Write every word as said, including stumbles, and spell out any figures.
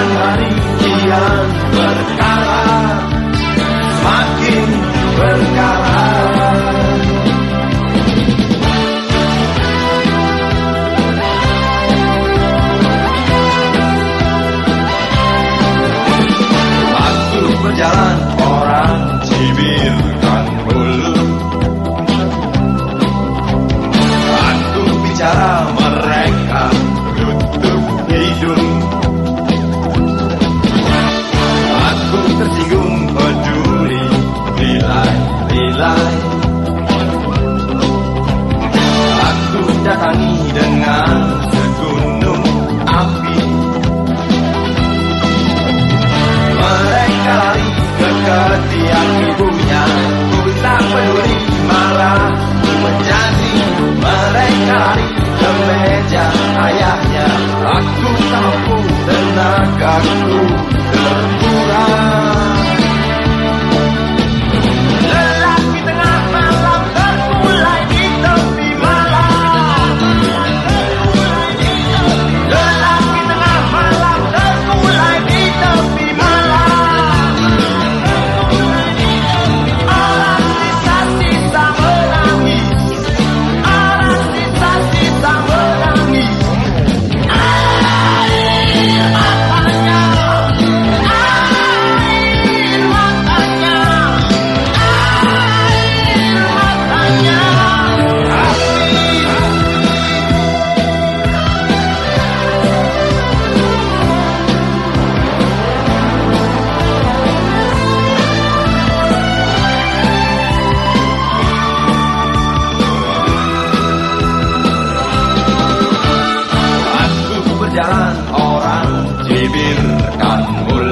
Semakin hari kian berkarat, semakin berkarat. Waktu berjalan orang cibirkan hulu. Aku bicara mereka tutup hidung. Aku tersinggung peduli nilai-nilai. Aku datangi dengan segunung api. Mereka lari ke ketiak ibunya, ku tak peduli malah menjadi. Mereka lari ke meja ayahnya, aku tak mampu, tenagaku terkurang. Lelaki tengah malam terkulai di tepi malam. Lelaki tengah malam terkulai di tepi malam. Orang sisa-sisa menangis, orang sisa-sisa menangis. Air matanya, air matanya, air matanya. Aku berjalan orang cibirkan mulut.